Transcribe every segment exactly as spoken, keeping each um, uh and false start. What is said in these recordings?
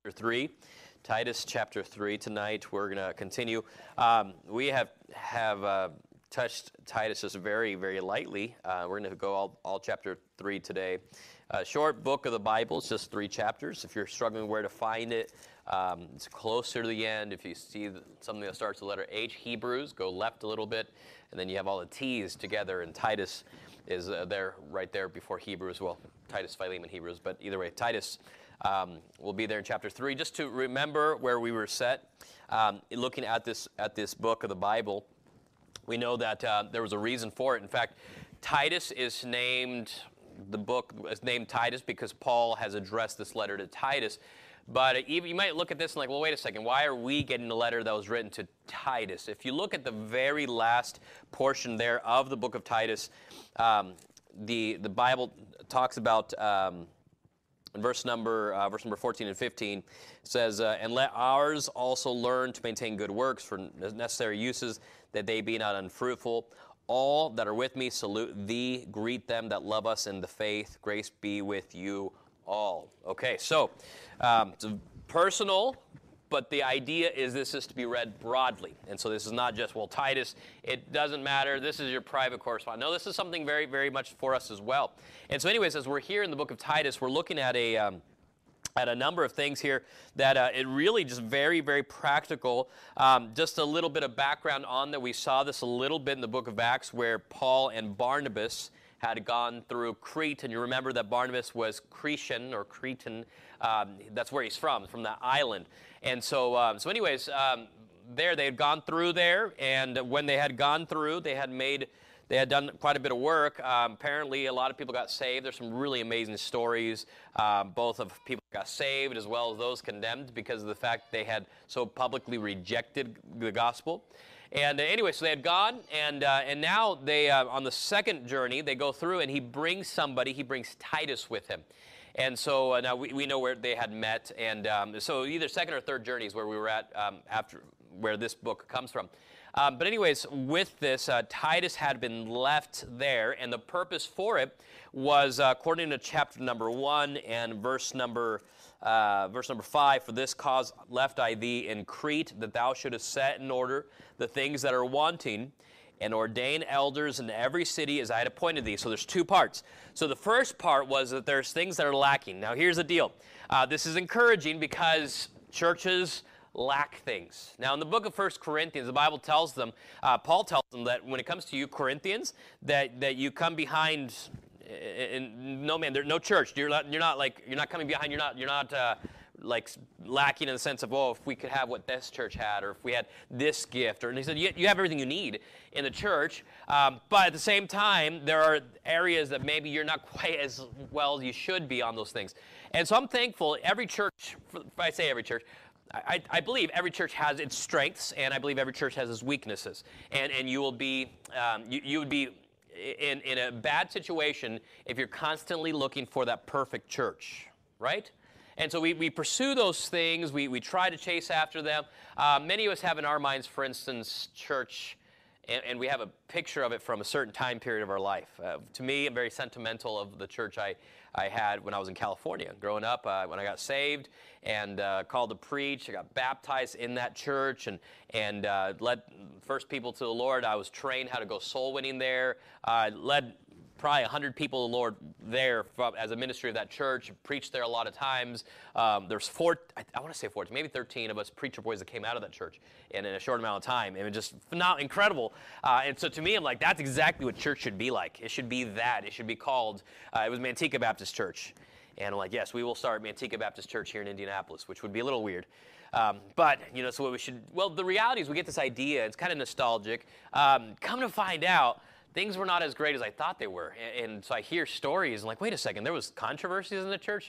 three, Titus chapter three tonight. We're going to continue. Um, we have have uh, touched Titus just very, very lightly. Uh, we're going to go all, all chapter three today. A short book of the Bible. It's just three chapters. If you're struggling where to find it, um, it's closer to the end. If you see something that starts with the letter H, Hebrews, go left a little bit, and then you have all the T's together, and Titus is uh, there, right there before Hebrews. Well, Titus, Philemon, Hebrews, but either way, Titus um, will be there in chapter three. Just to remember where we were set, um, looking at this at this book of the Bible, we know that uh, there was a reason for it. In fact, Titus is named, the book is named Titus because Paul has addressed this letter to Titus. But even, you might look at this and like, well, wait a second, why are we getting a letter that was written to Titus? If you look at the very last portion there of the book of Titus, um, the the Bible talks about, um, in verse number uh, verse number fourteen and fifteen, says, uh, and let ours also learn to maintain good works for necessary uses, that they be not unfruitful. All that are with me salute thee, greet them that love us in the faith. Grace be with you all. Okay, so um, it's personal, but the idea is this is to be read broadly. And so this is not just, well, Titus, it doesn't matter, this is your private correspondence. No, this is something very, very much for us as well. And so anyways, as we're here in the book of Titus, we're looking at a um, at a number of things here that uh, it really just very, very practical. Um, just a little bit of background on that. We saw this a little bit in the book of Acts where Paul and Barnabas had gone through Crete, and you remember that Barnabas was Cretan or Cretan. Um, that's where he's from, from that island. And so, um, so anyways, um, there they had gone through there, and when they had gone through, they had made, they had done quite a bit of work. Um, apparently, a lot of people got saved. There's some really amazing stories, um, both of people who got saved as well as those condemned because of the fact they had so publicly rejected the gospel. And uh, anyway, so they had gone, and uh, and now they uh, on the second journey they go through, and he brings somebody. He brings Titus with him, and so uh, now we, we know where they had met, and um, so either second or third journey is where we were at um, after where this book comes from. Um, but anyways, with this, uh, Titus had been left there, and the purpose for it was, uh, according to chapter number one and verse number. Uh, verse number five, for this cause left I thee in Crete, that thou shouldest set in order the things that are wanting, and ordain elders in every city as I had appointed thee. So there's two parts. So the first part was that there's things that are lacking. Now here's the deal. Uh, this is encouraging because churches lack things. Now in the book of First Corinthians, the Bible tells them, uh, Paul tells them that when it comes to you Corinthians, that, that you come behind. And no man, there's no church. You're not. You're not like. You're not coming behind. You're not. You're not uh, like lacking in the sense of, oh, if we could have what this church had, or if we had this gift, or and he said you, you have everything you need in the church. Um, but at the same time, there are areas that maybe you're not quite as well as you should be on those things. And so I'm thankful. Every church, if I say every church. I, I believe every church has its strengths, and I believe every church has its weaknesses. And and you will be. Um, you you would be. In, in a bad situation if you're constantly looking for that perfect church, right? And so we, we pursue those things. We, we try to chase after them. Uh, many of us have in our minds, for instance, church, and, and we have a picture of it from a certain time period of our life. Uh, to me, I'm very sentimental of the church I, I had when I was in California. Growing up, uh, when I got saved and uh, called to preach, I got baptized in that church and, and uh, led first people to the Lord. I was trained how to go soul winning there. I uh, led probably one hundred people to the Lord there from, as a ministry of that church, preached there a lot of times. Um, there's four, I, I want to say fourteen, maybe thirteen of us preacher boys that came out of that church in, in a short amount of time. It was just phenomenal, incredible. Uh, and so to me, I'm like, that's exactly what church should be like. It should be that. It should be called, uh, it was Manteca Baptist Church. And I'm like, yes, we will start Manteca Baptist Church here in Indianapolis, which would be a little weird. Um, but, you know, so what we should, well, the reality is we get this idea. It's kind of nostalgic. Um, come to find out, things were not as great as I thought they were. And, and so I hear stories and like, wait a second, there was controversies in the church?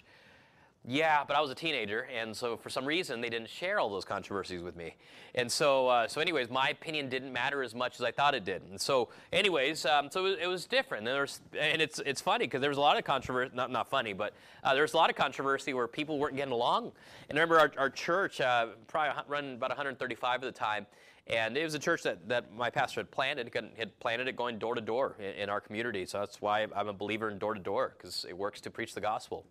Yeah, but I was a teenager, and so for some reason they didn't share all those controversies with me. And so, uh, so anyways, my opinion didn't matter as much as I thought it did. And so, anyways, um, so it was, it was different. And, there was, and it's it's funny because there was a lot of controversy, not not funny, but uh, there was a lot of controversy where people weren't getting along. And I remember our, our church, uh, probably running about one hundred thirty-five at the time, and it was a church that, that my pastor had planted, had planted it going door to door in, in our community. So that's why I'm a believer in door to door, because it works to preach the gospel.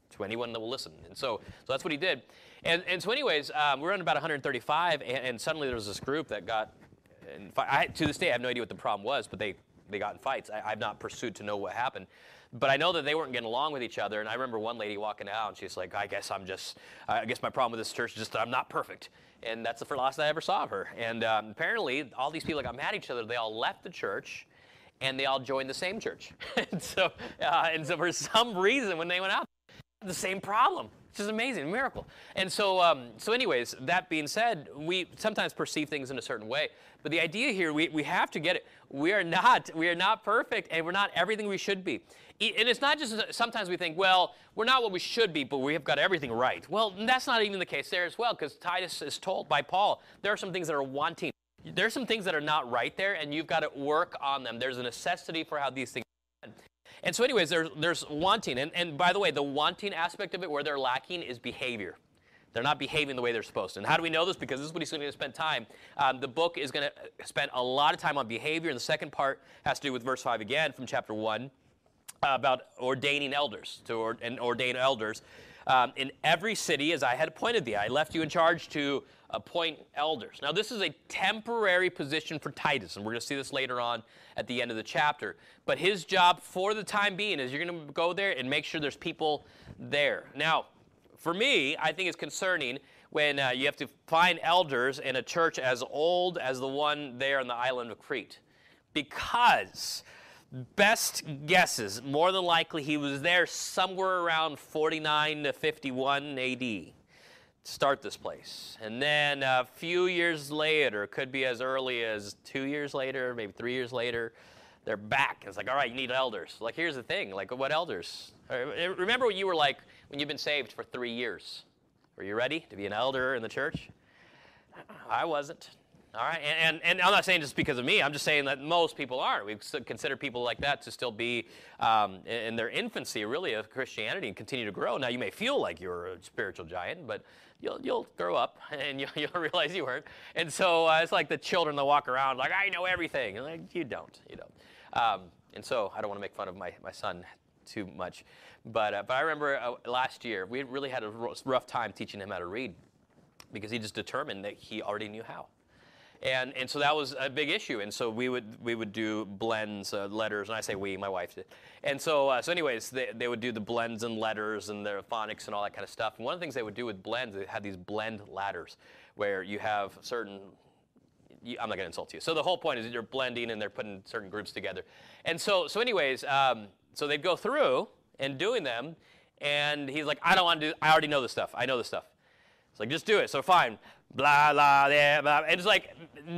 to anyone that will listen. And so, so that's what he did. And, and so anyways, um, we're on about one hundred thirty-five, and, and suddenly there was this group that got, in fi- I, to this day, I have no idea what the problem was, but they, they got in fights. I, I've not pursued to know what happened. But I know that they weren't getting along with each other, and I remember one lady walking out, and she's like, I guess I'm just, I guess my problem with this church is just that I'm not perfect. And that's the last I ever saw of her. And um, apparently, all these people that got mad at each other, they all left the church, and they all joined the same church. and, so, uh, and so for some reason, when they went out, the same problem. It's just amazing, a miracle. And so, um, so anyways, that being said, we sometimes perceive things in a certain way. But the idea here, we, we have to get it. We are not, we are not perfect, and we're not everything we should be. And it's not just, sometimes we think, well, we're not what we should be, but we have got everything right. Well, that's not even the case there as well, because Titus is told by Paul, there are some things that are wanting. There's some things that are not right there, and you've got to work on them. There's a necessity for how these things are done. And so anyways, there's, there's wanting. And, and by the way, the wanting aspect of it, where they're lacking, is behavior. They're not behaving the way they're supposed to. And how do we know this? Because this is what he's going to spend time. Um, the book is going to spend a lot of time on behavior. And the second part has to do with verse five again from chapter one, uh, about ordaining elders, to or, and ordain elders. Um, in every city, as I had appointed thee, I left you in charge to appoint elders. Now, this is a temporary position for Titus, and we're going to see this later on at the end of the chapter. But his job for the time being is you're going to go there and make sure there's people there. Now, for me, I think it's concerning when uh, you have to find elders in a church as old as the one there on the island of Crete. Because, best guesses, more than likely he was there somewhere around forty-nine to fifty-one A D to start this place. And then a few years later, could be as early as two years later, maybe three years later, they're back. It's like, all right, you need elders. Like, here's the thing. Like, what elders? Remember what you were like when you've been saved for three years? Were you ready to be an elder in the church? I wasn't. All right, and, and, and I'm not saying just because of me. I'm just saying that most people aren't. We consider people like that to still be um, in their infancy, really, of Christianity and continue to grow. Now, you may feel like you're a spiritual giant, but you'll you'll grow up and you'll, you'll realize you weren't. And so uh, it's like the children that walk around like, I know everything. And like, you don't. You don't. Um, and so I don't want to make fun of my, my son too much. But, uh, but I remember uh, last year, we really had a rough time teaching him how to read because he just determined that he already knew how. And and so that was a big issue. And so we would we would do blends, uh, letters, and I say we, my wife did. And so uh, so anyways, they, they would do the blends and letters and their phonics and all that kind of stuff. And one of the things they would do with blends, they had these blend ladders where you have certain, you, I'm not going to insult you. So the whole point is that you're blending and they're putting certain groups together. And so so anyways, um, so they'd go through and doing them, and he's like, I don't want to do, I already know this stuff. I know this stuff. It's like, just do it. So fine. Blah, blah, blah, blah. And it's like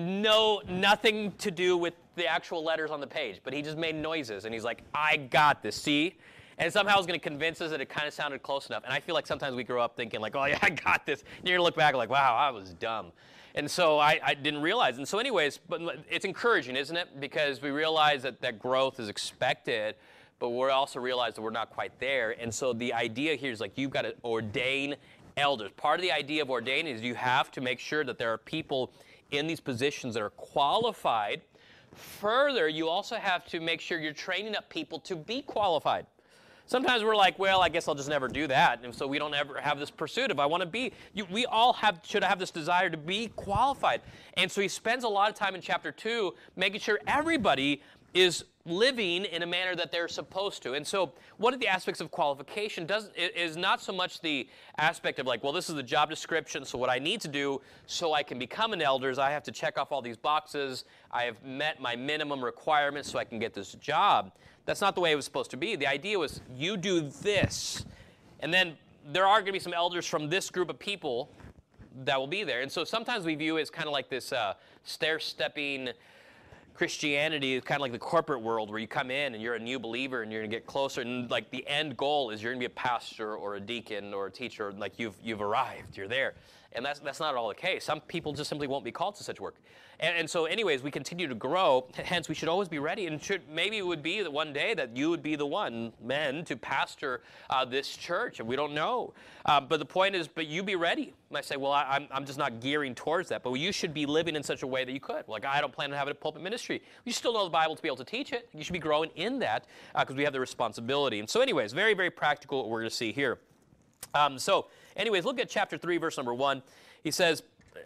no, nothing to do with the actual letters on the page. But he just made noises, and he's like, I got this, see? And somehow he's going to convince us that it kind of sounded close enough. And I feel like sometimes we grow up thinking like, oh, yeah, I got this. And you're going to look back like, wow, I was dumb. And so I, I didn't realize. And so anyways, but it's encouraging, isn't it? Because we realize that, that growth is expected, but we also realize that we're not quite there. And so the idea here is like you've got to ordain elders. Part of the idea of ordaining is you have to make sure that there are people in these positions that are qualified. Further, you also have to make sure you're training up people to be qualified. Sometimes we're like, well, I guess I'll just never do that. And so we don't ever have this pursuit of I want to be. You, we all have should have this desire to be qualified. And so he spends a lot of time in chapter two making sure everybody is living in a manner that they're supposed to. And so one of the aspects of qualification does, is not so much the aspect of like, well, this is the job description, so what I need to do so I can become an elder is I have to check off all these boxes. I have met my minimum requirements so I can get this job. That's not the way it was supposed to be. The idea was you do this, and then there are going to be some elders from this group of people that will be there. And so sometimes we view it as kind of like this uh, stair-stepping Christianity is kind of like the corporate world where you come in and you're a new believer and you're going to get closer, and like the end goal is you're going to be a pastor or a deacon or a teacher, like you've you've arrived, you're there. And that's that's not all the case. Some people just simply won't be called to such work. And, and so anyways, we continue to grow, hence we should always be ready, and should maybe it would be that one day that you would be the one, men, to pastor uh, this church, and we don't know. Uh, but the point is, but you be ready. And I say, well, I, I'm, I'm just not gearing towards that, but you should be living in such a way that you could. Like, I don't plan on having a pulpit ministry. You still know the Bible to be able to teach it. You should be growing in that because uh, we have the responsibility. And so anyways, very, very practical what we're going to see here. Um, so, anyways, look at chapter three, verse number one. He says,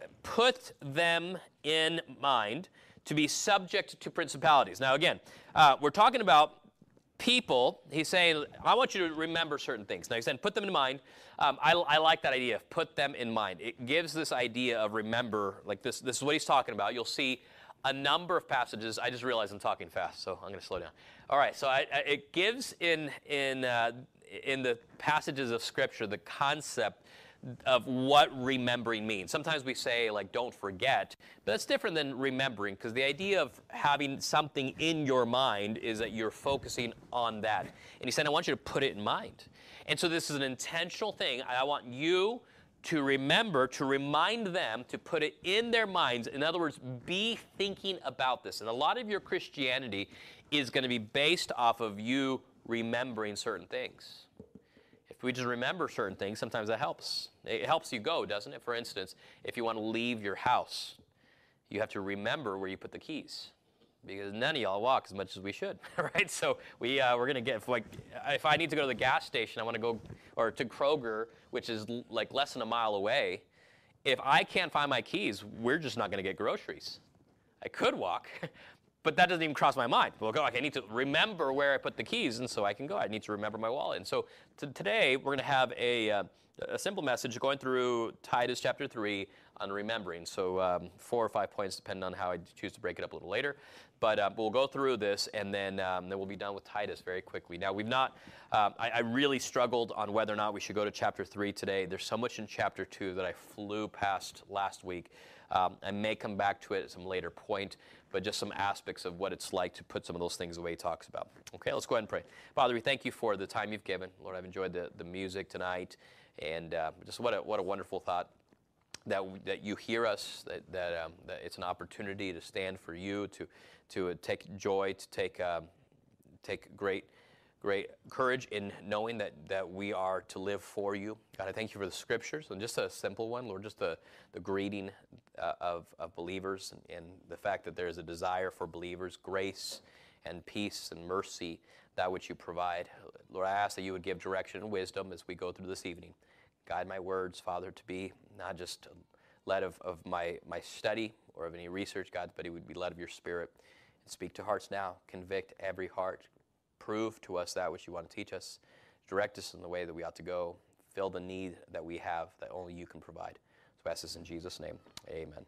put them in mind to be subject to principalities. Now, again, uh, we're talking about people. He's saying, I want you to remember certain things. Now, he's saying, put them in mind. Um, I, I like that idea of put them in mind. It gives this idea of remember, like this, this is what he's talking about. You'll see a number of passages. I just realized I'm talking fast, so I'm going to slow down. All right, so I, I, it gives in, in, uh, in the passages of Scripture the concept of what remembering means. Sometimes we say, like, don't forget, but that's different than remembering, because the idea of having something in your mind is that you're focusing on that. And he said, I want you to put it in mind. And so this is an intentional thing. I want you to remember, to remind them, to put it in their minds. In other words, be thinking about this. And a lot of your Christianity is going to be based off of you remembering certain things. If we just remember certain things, sometimes that helps. It helps you go, doesn't it? For instance, if you want to leave your house, you have to remember where you put the keys, because none of y'all walk as much as we should, right? So we, uh, we're going to get, if, like, if I need to go to the gas station, I want to go, or to Kroger, which is l- like less than a mile away, if I can't find my keys, we're just not going to get groceries. I could walk, but that doesn't even cross my mind. Well, okay, I need to remember where I put the keys, and so I can go. I need to remember my wallet. And so t- today, we're going to have a, uh, a simple message going through Titus chapter three on remembering. So um, four or five points, depending on how I choose to break it up a little later. But uh, we'll go through this, and then um, then we'll be done with Titus very quickly. Now, we've not, um, I, I really struggled on whether or not we should go to chapter three today. There's so much in chapter two that I flew past last week. Um, I may come back to it at some later point, but just some aspects of what it's like to put some of those things the way he talks about. Okay, let's go ahead and pray. Father, we thank you for the time you've given. Lord, I've enjoyed the, the music tonight, and uh, just what a, what a wonderful thought that we, that you hear us, that, that, um, that it's an opportunity to stand for you, to to uh, take joy, to take um, take great great courage in knowing that, that we are to live for you. God, I thank you for the scriptures, and just a simple one, Lord, just the, the greeting uh, of, of believers, and, and the fact that there is a desire for believers, grace and peace and mercy, that which you provide. Lord, I ask that you would give direction and wisdom as we go through this evening. Guide my words, Father, to be not just led of, of my, my study or of any research, God, but it would be led of your Spirit. And speak to hearts now. Convict every heart. Prove to us that which you want to teach us. Direct us in the way that we ought to go. Fill the need that we have that only you can provide. So I ask this in Jesus' name. Amen.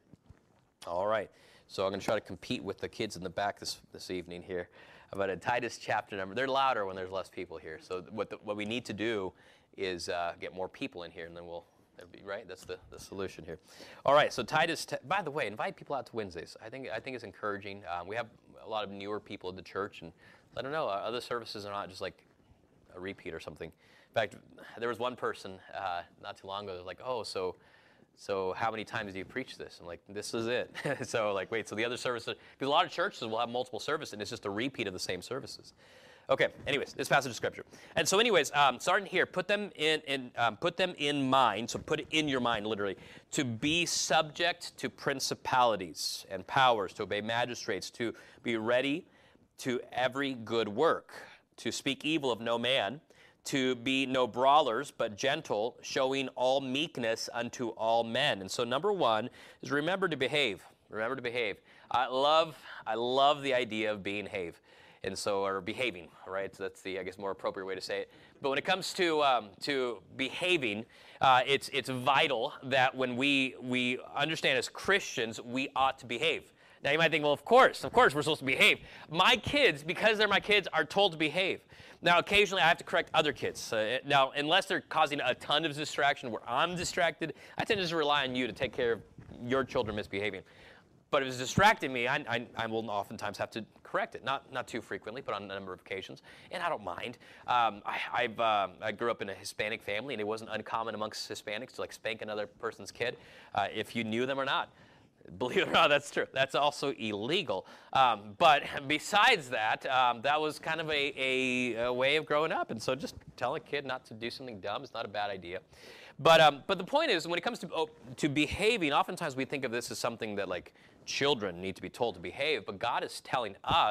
All right. So I'm going to try to compete with the kids in the back this, this evening here about a Titus chapter number. They're louder when there's less people here. So what the, what we need to do is uh, get more people in here, and then we'll, that'll be right. That's the, the solution here. All right. So Titus. T- by the way, invite people out to Wednesdays. I think I think it's encouraging. Um, we have a lot of newer people in the church, and I don't know. Other services are not just like a repeat or something. In fact, there was one person uh, not too long ago that was like, "Oh, so, so how many times do you preach this?" I'm like, "This is it." So like, wait, so the other services, because a lot of churches will have multiple services, and it's just a repeat of the same services. Okay. Anyways, this passage of scripture, and so anyways, um, starting here, put them in, in um, put them in mind. So put it in your mind, literally, to be subject to principalities and powers, to obey magistrates, to be ready to every good work, to speak evil of no man, to be no brawlers, but gentle, showing all meekness unto all men. And so number one is remember to behave. Remember to behave. I love, I love the idea of being behave. And so, or behaving, right? So that's the, I guess, more appropriate way to say it. But when it comes to um, to behaving, uh, it's it's vital that when we we understand as Christians, we ought to behave. Now you might think, well, of course, of course we're supposed to behave. My kids, because they're my kids, are told to behave. Now occasionally I have to correct other kids. Uh, now, unless they're causing a ton of distraction where I'm distracted, I tend to just rely on you to take care of your children misbehaving. But if it's distracting me, I, I, I will oftentimes have to correct it. Not not too frequently, but on a number of occasions. And I don't mind. Um, I, I've, uh, I grew up in a Hispanic family, and it wasn't uncommon amongst Hispanics to like spank another person's kid, uh, if you knew them or not. Believe it or not, that's true. That's also illegal. Um, but besides that, um, that was kind of a, a, a way of growing up. And so just tell a kid not to do something dumb is not a bad idea. But um, but the point is, when it comes to oh, to behaving, oftentimes we think of this as something that like children need to be told to behave. But God is telling us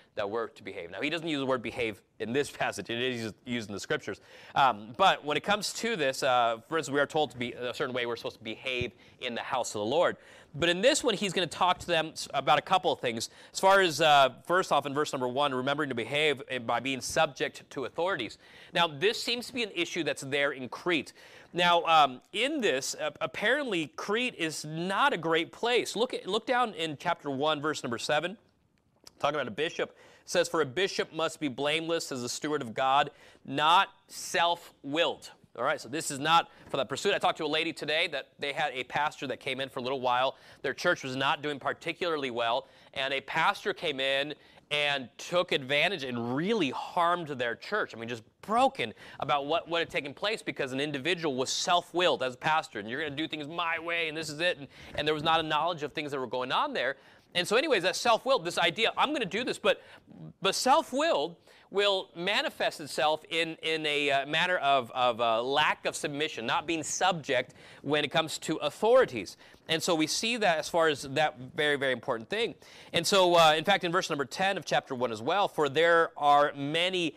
that we're to behave. Now, he doesn't use the word behave in this passage. It is used in the scriptures. Um, but when it comes to this, uh, for instance, we are told to be a certain way we're supposed to behave in the house of the Lord. But in this one, he's going to talk to them about a couple of things. As far as, uh, first off, in verse number one, remembering to behave by being subject to authorities. Now, this seems to be an issue that's there in Crete. Now, um, in this, uh, apparently, Crete is not a great place. Look, at, look down in chapter one, verse number seven. Talking about a bishop. It says, for a bishop must be blameless as a steward of God, not self-willed. All right, so this is not for that pursuit. I talked to a lady today that they had a pastor that came in for a little while. Their church was not doing particularly well, and a pastor came in and took advantage and really harmed their church. I mean, just broken about what, what had taken place because an individual was self-willed as a pastor, and you're going to do things my way, and this is it, and, and there was not a knowledge of things that were going on there. And so anyways, that self-willed, this idea, I'm going to do this, but, but self-willed will manifest itself in, in a uh, manner of, of uh, lack of submission, not being subject when it comes to authorities. And so we see that as far as that very, very important thing. And so, uh, in fact, in verse number ten of chapter one as well, for there are many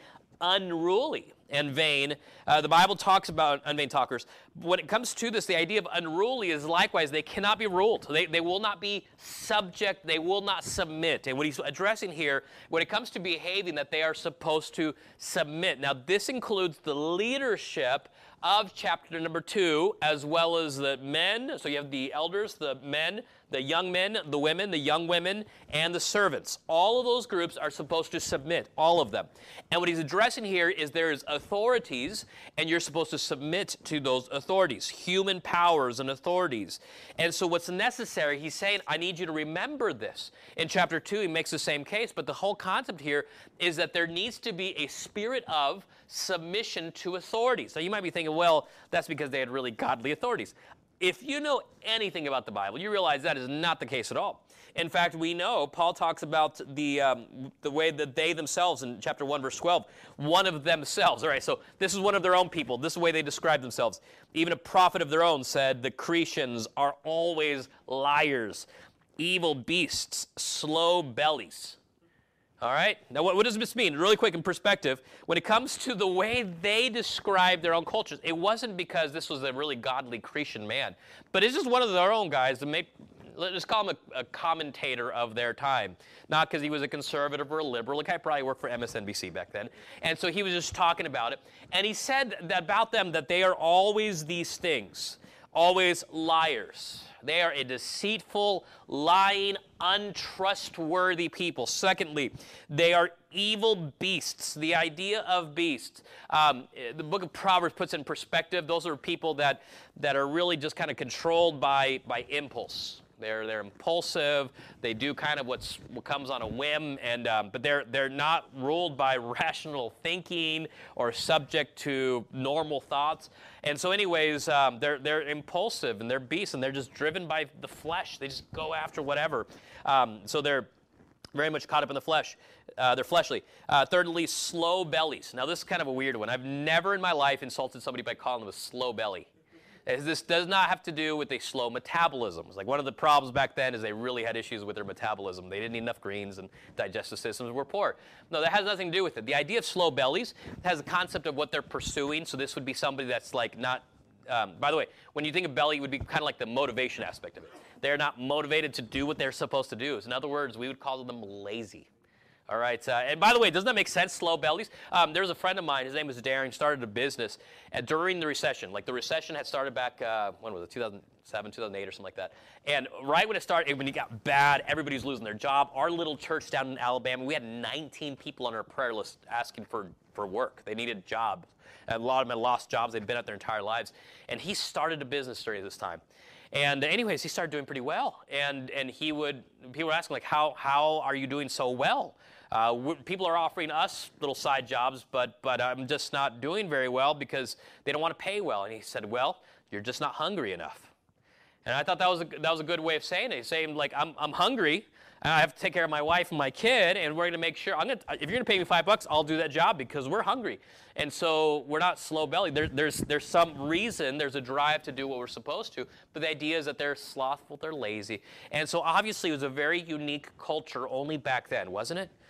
unruly and vain. Uh, the Bible talks about unvain talkers. When it comes to this, the idea of unruly is likewise, they cannot be ruled. They, they will not be subject. They will not submit. And what he's addressing here, when it comes to behaving, that they are supposed to submit. Now, this includes the leadership of chapter number two, as well as the men. So you have the elders, the men, the young men, the women, the young women, and the servants. All of those groups are supposed to submit, all of them. And what he's addressing here is there is authorities, and you're supposed to submit to those authorities, human powers and authorities. And so what's necessary, he's saying, I need you to remember this. In chapter two, he makes the same case, but the whole concept here is that there needs to be a spirit of submission to authorities. Now, you might be thinking, well, that's because they had really godly authorities. If you know anything about the Bible, you realize that is not the case at all. In fact, we know Paul talks about the um, the way that they themselves, in chapter one, verse twelve, one of themselves. All right, so this is one of their own people. This is the way they describe themselves. Even a prophet of their own said, the Cretians are always liars, evil beasts, slow bellies. All right? Now, what, what does this mean? Really quick in perspective, when it comes to the way they describe their own cultures, it wasn't because this was a really godly Cretan man, but it's just one of their own guys that may, let's just call him a, a commentator of their time. Not because he was a conservative or a liberal. The guy probably worked for M S N B C back then. And so he was just talking about it. And he said that about them that they are always these things, always liars. They are a deceitful, lying, untrustworthy people. Secondly, they are evil beasts. The idea of beasts. Um, the book of Proverbs puts in perspective, those are people that, that are really just kind of controlled by, by impulse. They're, they're impulsive. They do kind of what's, what comes on a whim, and um, but they're, they're not ruled by rational thinking or subject to normal thoughts. And so anyways, um, they're, they're impulsive, and they're beasts, and they're just driven by the flesh. They just go after whatever. Um, so they're very much caught up in the flesh. Uh, they're fleshly. Uh, thirdly, slow bellies. Now, this is kind of a weird one. I've never in my life insulted somebody by calling them a slow belly. This does not have to do with a slow metabolism. It's like one of the problems back then is they really had issues with their metabolism. They didn't eat enough greens and digestive systems were poor. No, that has nothing to do with it. The idea of slow bellies has a concept of what they're pursuing. So this would be somebody that's like not, um, by the way, when you think of belly, it would be kind of like the motivation aspect of it. They're not motivated to do what they're supposed to do. So in other words, we would call them lazy. All right, uh, and by the way, doesn't that make sense, slow bellies? Um, there was a friend of mine, his name was Darren, started a business and during the recession. Like the recession had started back, uh, when was it, two thousand seven, two thousand eight or something like that. And right when it started, when it got bad, everybody was losing their job. Our little church down in Alabama, we had nineteen people on our prayer list asking for, for work. They needed jobs. And a lot of them had lost jobs. They'd been out their entire lives. And he started a business during this time. And anyways, he started doing pretty well. And and he would, people were asking, like, how how are you doing so well? Uh, people are offering us little side jobs, but but I'm just not doing very well because they don't want to pay well. And he said, well, you're just not hungry enough. And I thought that was a, that was a good way of saying it. He's saying, like, I'm I'm hungry, and I have to take care of my wife and my kid, and we're going to make sure, I'm gonna, if you're going to pay me five bucks, I'll do that job because we're hungry. And so we're not slow-bellied. There, there's, there's some reason, there's a drive to do what we're supposed to, but the idea is that they're slothful, they're lazy. And so obviously it was a very unique culture only back then, wasn't it?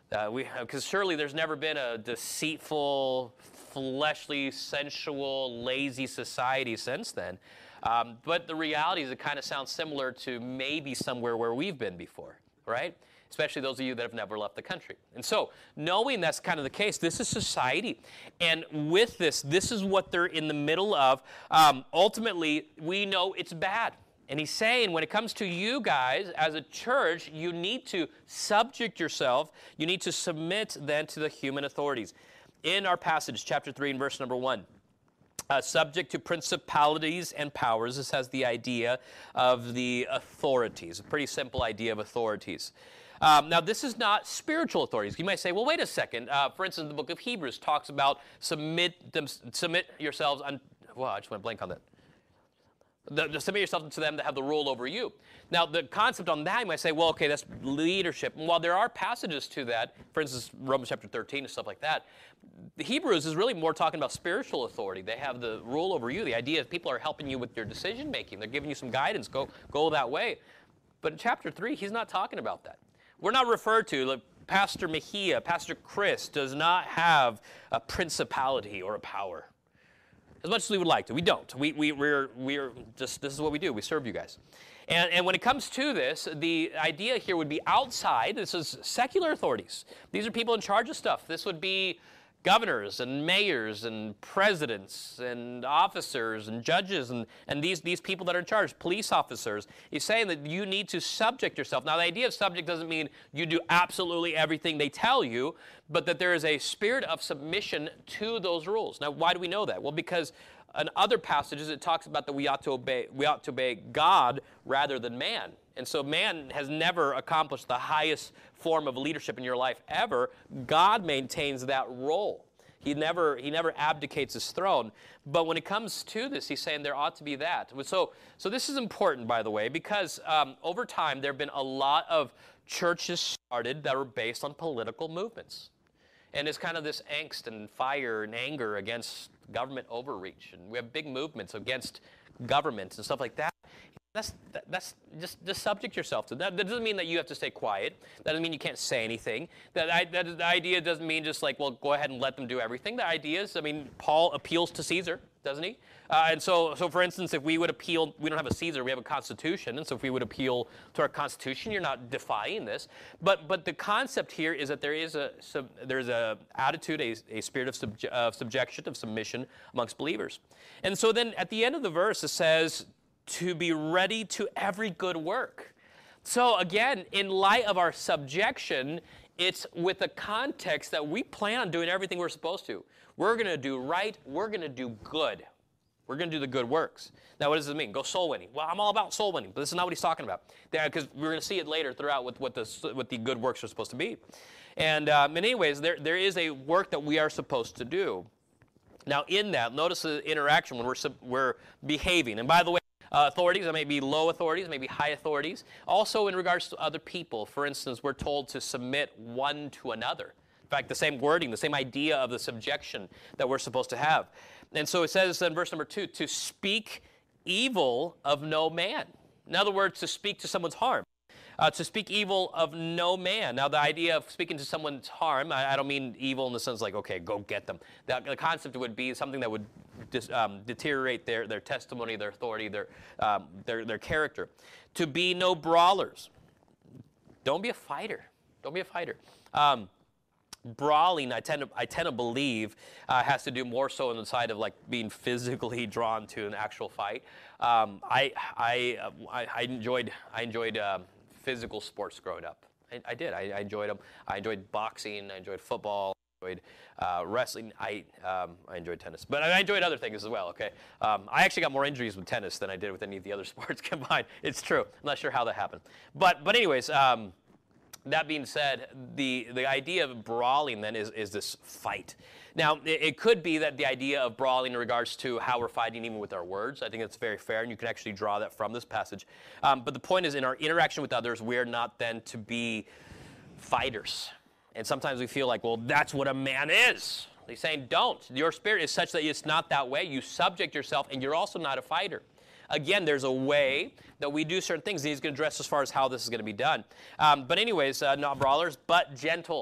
Uh, we because surely there's never been a deceitful, fleshly, sensual, lazy society since then. Um, but the reality is it kind of sounds similar to maybe somewhere where we've been before, right? Especially those of you that have never left the country. And so, knowing that's kind of the case, this is society. And with this, this is what they're in the middle of. Um, ultimately, we know it's bad. And he's saying when it comes to you guys as a church, you need to subject yourself. You need to submit then to the human authorities. In our passage, chapter three and verse number one, uh, subject to principalities and powers. This has the idea of the authorities, a pretty simple idea of authorities. Um, now, this is not spiritual authorities. You might say, well, wait a second. Uh, for instance, the book of Hebrews talks about submit them, submit yourselves. On, well, I just went blank on that. The, the submit yourself to them that have the rule over you. Now, the concept on that, you might say, well, okay, that's leadership. And while there are passages to that, for instance, Romans chapter thirteen and stuff like that, the Hebrews is really more talking about spiritual authority. They have the rule over you. The idea is people are helping you with your decision making. They're giving you some guidance. Go, go that way. But in chapter three, he's not talking about that. We're not referred to, like Pastor Mejia, Pastor Chris does not have a principality or a power. As much as we would like to. We don't. We, we, we're, we're just, this is what we do. We serve you guys. And, and when it comes to this, the idea here would be outside. This is secular authorities. These are people in charge of stuff. This would be governors and mayors and presidents and officers and judges and, and these, these people that are in charge, police officers. He's saying that you need to subject yourself. Now, the idea of subject doesn't mean you do absolutely everything they tell you, but that there is a spirit of submission to those rules. Now, why do we know that? Well, because in other passages it talks about that we ought to obey, we ought to obey God rather than man. And so man has never accomplished the highest form of leadership in your life ever. God maintains that role. He never, he never abdicates his throne. But when it comes to this, he's saying there ought to be that. So, so this is important, by the way, because um, over time there have been a lot of churches started that were based on political movements. And it's kind of this angst and fire and anger against government overreach. And we have big movements against governments and stuff like that. That's, that, that's just, just subject yourself to that. That doesn't mean that you have to stay quiet. That doesn't mean you can't say anything. That, that the idea doesn't mean just like, well, go ahead and let them do everything. The idea is, I mean, Paul appeals to Caesar, doesn't he? Uh, and so, so, for instance, if we would appeal, we don't have a Caesar, we have a constitution. And so if we would appeal to our constitution, you're not defying this. But but the concept here is that there is a sub, there's a attitude, a, a spirit of, subje, of subjection, of submission amongst believers. And so then at the end of the verse, it says, to be ready to every good work. So again, in light of our subjection, it's with the context that we plan on doing everything we're supposed to. We're going to do right. We're going to do good. We're going to do the good works. Now, what does it mean? Go soul winning. Well, I'm all about soul winning, but this is not what he's talking about. Because we're going to see it later throughout with what the, what the good works are supposed to be. And um, in anyways, there, there is a work that we are supposed to do. Now, in that, notice the interaction when we're, we're behaving. And by the way, Uh, authorities, that may be low authorities, maybe high authorities. Also in regards to other people, for instance, we're told to submit one to another. In fact, the same wording, the same idea of the subjection that we're supposed to have. And so it says in verse number two, to speak evil of no man. In other words, to speak to someone's harm. Uh, to speak evil of no man. Now, the idea of speaking to someone's harm, I, I don't mean evil in the sense like, okay, go get them. The, the concept would be something that would dis, um, deteriorate their, their testimony, their authority, their, um, their, their character. To be no brawlers. Don't be a fighter. Don't be a fighter. Um, brawling, I tend to, I tend to believe, uh, has to do more so on the side of like being physically drawn to an actual fight. Um, I, I, I, I enjoyed, I enjoyed, um, physical sports growing up. I, I did. I, I enjoyed them. I enjoyed boxing. I enjoyed football. I enjoyed uh, wrestling. I um, I enjoyed tennis. But I enjoyed other things as well, okay? Um, I actually got more injuries with tennis than I did with any of the other sports combined. It's true. I'm not sure how that happened. But but anyways, um, that being said, the, the idea of brawling then is, is this fight. Now, it, it could be that the idea of brawling in regards to how we're fighting even with our words. I think that's very fair, and you can actually draw that from this passage. Um, but the point is, in our interaction with others, we're not then to be fighters. And sometimes we feel like, well, that's what a man is. He's saying, don't. Your spirit is such that it's not that way. You subject yourself, and you're also not a fighter. Again, there's a way that we do certain things, and he's going to address as far as how this is going to be done. Um, but anyways, uh, not brawlers, but gentle.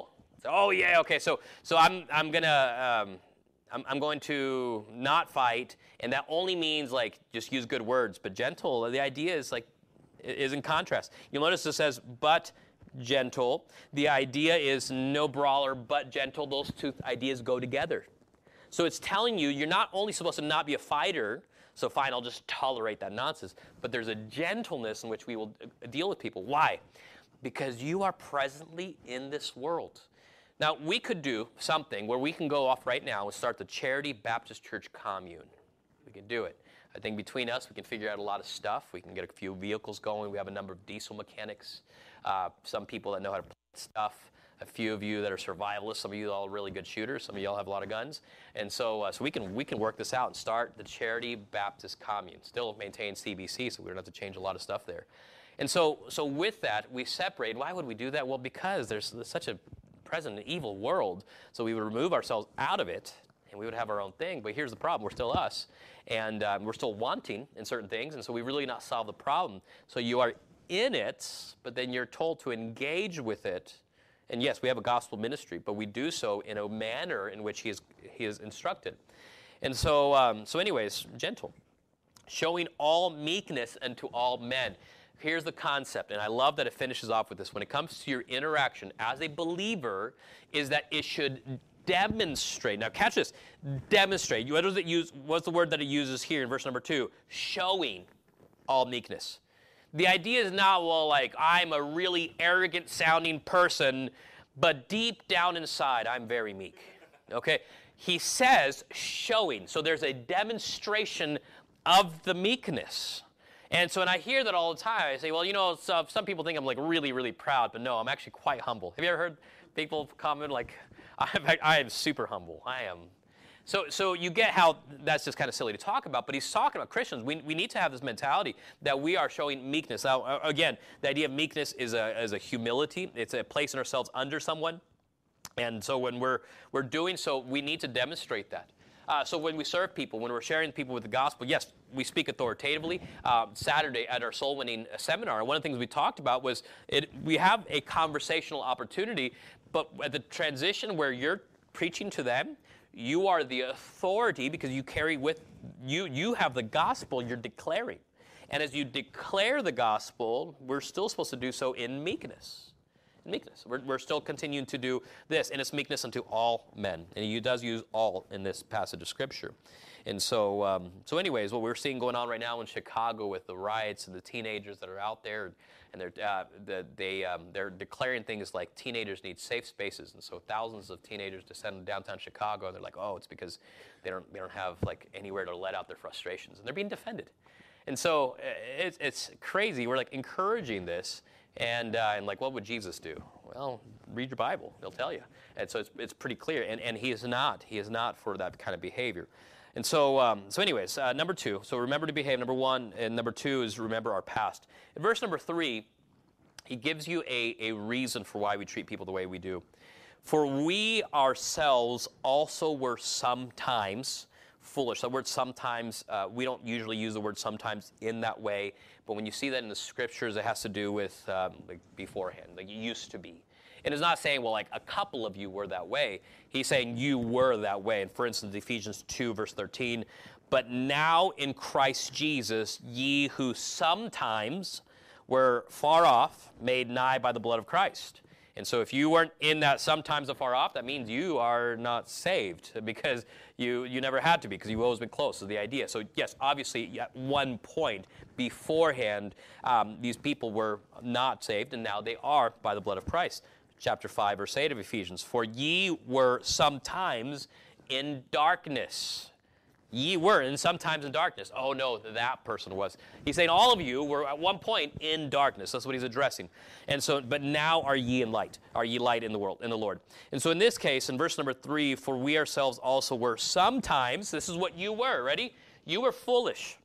Oh yeah, okay. So so I'm I'm gonna um, I'm I'm going to not fight, and that only means like just use good words. But gentle, the idea is like is in contrast. You'll notice it says but gentle. The idea is no brawler but gentle. Those two ideas go together. So it's telling you you're not only supposed to not be a fighter. So fine, I'll just tolerate that nonsense. But there's a gentleness in which we will deal with people. Why? Because you are presently in this world. Now, we could do something where we can go off right now and start the Charity Baptist Church commune. We can do it. I think between us, we can figure out a lot of stuff. We can get a few vehicles going. We have a number of diesel mechanics, uh, some people that know how to plant stuff, a few of you that are survivalists, some of you all really good shooters, some of you all have a lot of guns. And so uh, so we can we can work this out and start the Charity Baptist commune. Still maintain C B C, so we don't have to change a lot of stuff there. And so so with that, we separate. Why would we do that? Well, because there's, there's such a present evil world, so we would remove ourselves out of it, and we would have our own thing. But here's the problem. We're still us, and um, we're still wanting in certain things, and so we really not solve the problem. So you are in it, but then you're told to engage with it. And yes, we have a gospel ministry, but we do so in a manner in which he is, he is instructed. And so, um, so anyways, gentle. Showing all meekness unto all men. Here's the concept, and I love that it finishes off with this. When it comes to your interaction as a believer, is that it should demonstrate. Now catch this, demonstrate. What does it use? What's the word that it uses here in verse number two? Showing all meekness. The idea is not, well, like, I'm a really arrogant sounding person, but deep down inside, I'm very meek. Okay? He says showing. So there's a demonstration of the meekness. And so when I hear that all the time, I say, well, you know, so some people think I'm like really, really proud, but no, I'm actually quite humble. Have you ever heard people comment like, I, I am super humble. I am. So, so you get how that's just kind of silly to talk about, but he's talking about Christians. We, we need to have this mentality that we are showing meekness. Now, again, the idea of meekness is a, is a humility. It's a placing ourselves under someone. And so when we're, we're doing so, we need to demonstrate that. Uh, so when we serve people, when we're sharing people with the gospel, yes, we speak authoritatively. Uh, Saturday at our soul winning seminar, one of the things we talked about was it, we have a conversational opportunity, but at the transition where you're preaching to them, you are the authority because you carry with you, you have the gospel you're declaring. And as you declare the gospel, we're still supposed to do so in meekness. In meekness. We're, we're still continuing to do this, and it's meekness unto all men. And he does use all in this passage of Scripture. And so, um, so anyways, what we're seeing going on right now in Chicago with the riots and the teenagers that are out there, and they're uh, the, they um, they're declaring things like teenagers need safe spaces, and so thousands of teenagers descend in downtown Chicago, and they're like, oh, it's because they don't they don't have like anywhere to let out their frustrations, and they're being defended. And so it's it's crazy. We're like encouraging this, and uh, and like, what would Jesus do? Well, read your Bible; they'll tell you. And so it's it's pretty clear. And and he is not he is not for that kind of behavior. And so, um, so anyways, uh, number two, so remember to behave, number one, and number two is remember our past. In verse number three, he gives you a, a reason for why we treat people the way we do. For we ourselves also were sometimes foolish. The word sometimes, uh, we don't usually use the word sometimes in that way, but when you see that in the Scriptures, it has to do with um, like beforehand, like it used to be. And it's not saying, well, like a couple of you were that way. He's saying you were that way. And for instance, Ephesians two, verse thirteen, but now in Christ Jesus, ye who sometimes were far off, made nigh by the blood of Christ. And so if you weren't in that sometimes afar off, that means you are not saved because you, you never had to be because you've always been close to the idea. So yes, obviously at one point beforehand, um, these people were not saved, and now they are by the blood of Christ. Chapter five, verse eight of Ephesians, for ye were sometimes in darkness. Ye were, and sometimes in darkness. Oh no, that person was. He's saying all of you were at one point in darkness. That's what he's addressing. And so, but now are ye in light. Are ye light in the world, in the Lord. And so in this case, in verse number three, for we ourselves also were sometimes, this is what you were, ready? You were foolish,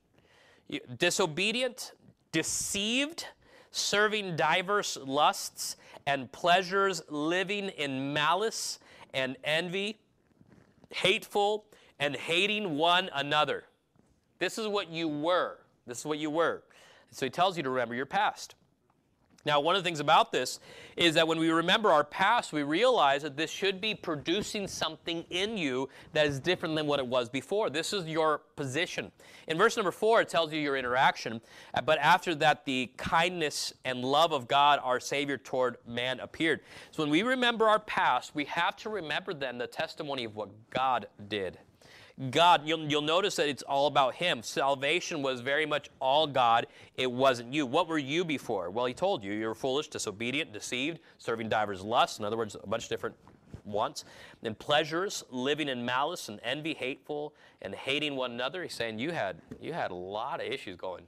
disobedient, deceived, serving diverse lusts and pleasures, living in malice and envy, hateful, and hating one another. This is what you were. This is what you were. So he tells you to remember your past. Now, one of the things about this is that when we remember our past, we realize that this should be producing something in you that is different than what it was before. This is your position. In verse number four, it tells you your interaction, but after that, the kindness and love of God, our Savior, toward man appeared. So when we remember our past, we have to remember then the testimony of what God did. God, you'll, you'll notice that it's all about Him. Salvation was very much all God. It wasn't you. What were you before? Well, He told you. You were foolish, disobedient, deceived, serving divers lusts. In other words, a bunch of different wants. And pleasures, living in malice and envy, hateful, and hating one another. He's saying you had, you had a lot of issues going.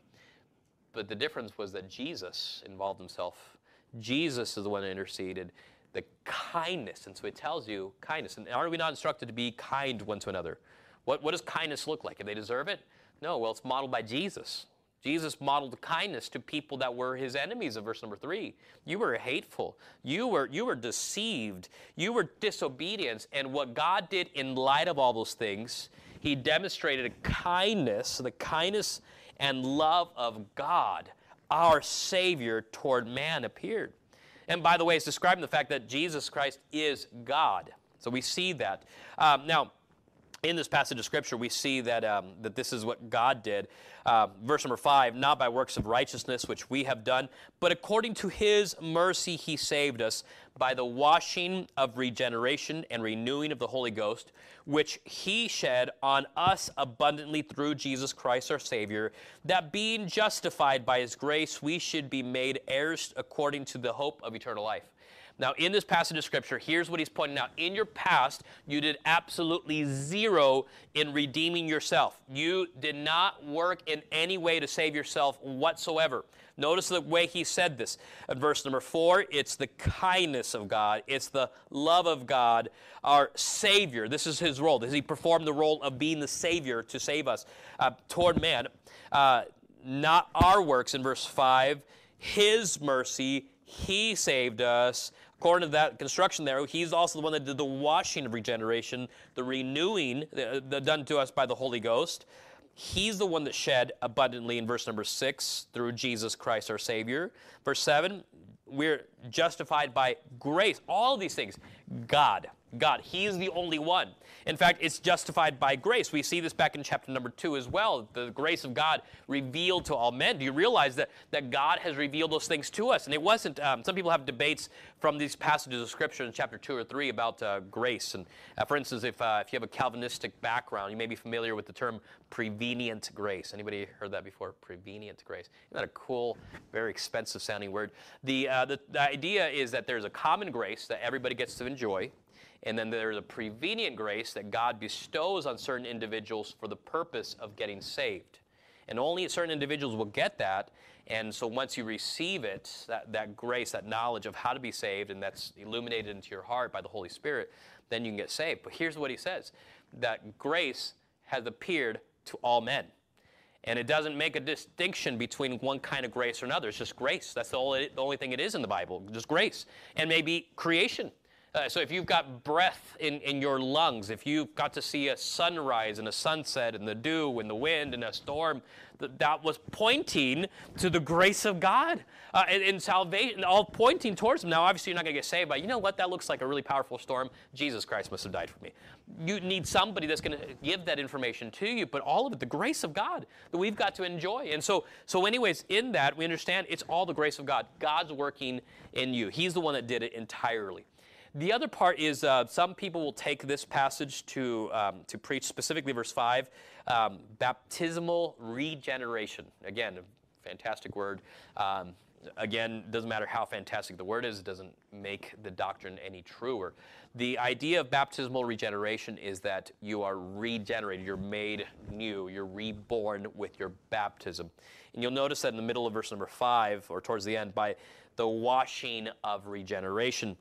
But the difference was that Jesus involved Himself. Jesus is the one that interceded. The kindness. And so it tells you kindness. And are we not instructed to be kind one to another? What, what does kindness look like? If they deserve it? No, well, it's modeled by Jesus. Jesus modeled kindness to people that were His enemies in verse number three. You were hateful. You were, you were deceived. You were disobedient. And what God did in light of all those things, He demonstrated a kindness, the kindness and love of God, our Savior, toward man appeared. And by the way, it's describing the fact that Jesus Christ is God. So we see that. Um, now, in this passage of Scripture, we see that, um, that this is what God did. Uh, verse number five, not by works of righteousness which we have done, but according to His mercy He saved us by the washing of regeneration and renewing of the Holy Ghost, which He shed on us abundantly through Jesus Christ our Savior, that being justified by His grace, we should be made heirs according to the hope of eternal life. Now, in this passage of Scripture, here's what he's pointing out. In your past, you did absolutely zero in redeeming yourself. You did not work in any way to save yourself whatsoever. Notice the way he said this. In verse number four, it's the kindness of God. It's the love of God, our Savior. This is His role. He performed the role of being the Savior to save us uh, toward man. Uh, not our works, in verse five. His mercy, He saved us. According to that construction there, He's also the one that did the washing of regeneration, the renewing the, the done to us by the Holy Ghost. He's the one that shed abundantly in verse number six through Jesus Christ our Savior. Verse seven, we're justified by grace. All of these things, God. God. He's the only one. In fact, it's justified by grace. We see this back in chapter number two as well. The grace of God revealed to all men. Do you realize that, that God has revealed those things to us? And it wasn't, um, some people have debates from these passages of Scripture in chapter two or three about uh, grace. And uh, for instance, if, uh, if you have a Calvinistic background, you may be familiar with the term prevenient grace. Anybody heard that before? Prevenient grace. Isn't that a cool, very expensive sounding word? The, uh, the, the idea is that there's a common grace that everybody gets to enjoy. And then there's a prevenient grace that God bestows on certain individuals for the purpose of getting saved. And only certain individuals will get that. And so once you receive it, that, that grace, that knowledge of how to be saved, and that's illuminated into your heart by the Holy Spirit, then you can get saved. But here's what he says, that grace has appeared to all men. And it doesn't make a distinction between one kind of grace or another. It's just grace. That's the only, the only thing it is in the Bible, just grace. And maybe creation. Uh, so if you've got breath in, in your lungs, if you've got to see a sunrise and a sunset and the dew and the wind and a storm, that, that was pointing to the grace of God uh, and, and salvation, all pointing towards Him. Now, obviously, you're not going to get saved by, you know what, that looks like a really powerful storm. Jesus Christ must have died for me. You need somebody that's going to give that information to you, but all of it, the grace of God that we've got to enjoy. And so, so anyways, in that, we understand it's all the grace of God. God's working in you. He's the one that did it entirely. The other part is uh, some people will take this passage to, um, to preach specifically verse five, um, baptismal regeneration. Again, a fantastic word. Um, again, doesn't matter how fantastic the word is, it doesn't make the doctrine any truer. The idea of baptismal regeneration is that you are regenerated, you're made new, you're reborn with your baptism. And you'll notice that in the middle of verse number five, or towards the end, by the washing of regeneration.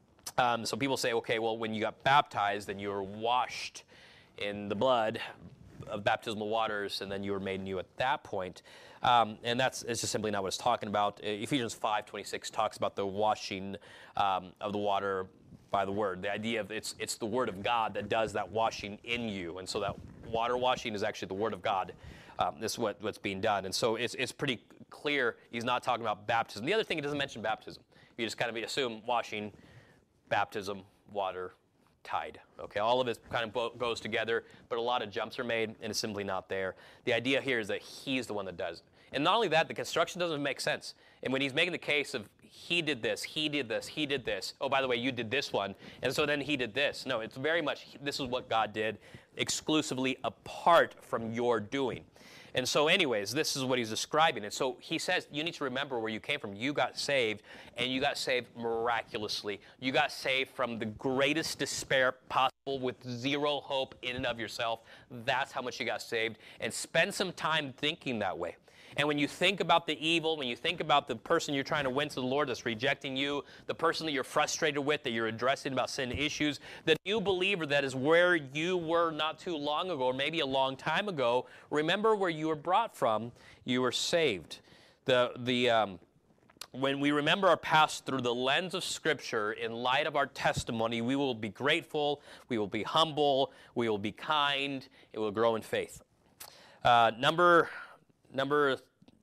Um, so people say, okay, well, when you got baptized, then you were washed in the blood of baptismal waters, and then you were made new at that point. Um, and that's it's just simply not what it's talking about. Ephesians five twenty-six talks about the washing um, of the water by the Word. The idea of it's it's the Word of God that does that washing in you. And so that water washing is actually the Word of God Um, this is what, what's being done. And so it's, it's pretty clear he's not talking about baptism. The other thing, he doesn't mention baptism. You just kind of assume washing, baptism, water, tide. Okay, all of it kind of bo- goes together, but a lot of jumps are made, and it's simply not there. The idea here is that he's the one that does it. And not only that, the construction doesn't make sense. And when he's making the case of he did this, he did this, he did this, oh, by the way, you did this one, and so then he did this. No, it's very much, this is what God did, exclusively apart from your doing. And so anyways, this is what he's describing. And so he says, you need to remember where you came from. You got saved, and you got saved miraculously. You got saved from the greatest despair possible with zero hope in and of yourself. That's how much you got saved. And spend some time thinking that way. And when you think about the evil, when you think about the person you're trying to win to the Lord that's rejecting you, the person that you're frustrated with, that you're addressing about sin issues, the new believer that is where you were not too long ago, or maybe a long time ago, remember where you were brought from. You were saved. The, the, um, when we remember our past through the lens of Scripture, in light of our testimony, we will be grateful, we will be humble, we will be kind, it will grow in faith. Uh, number... Number,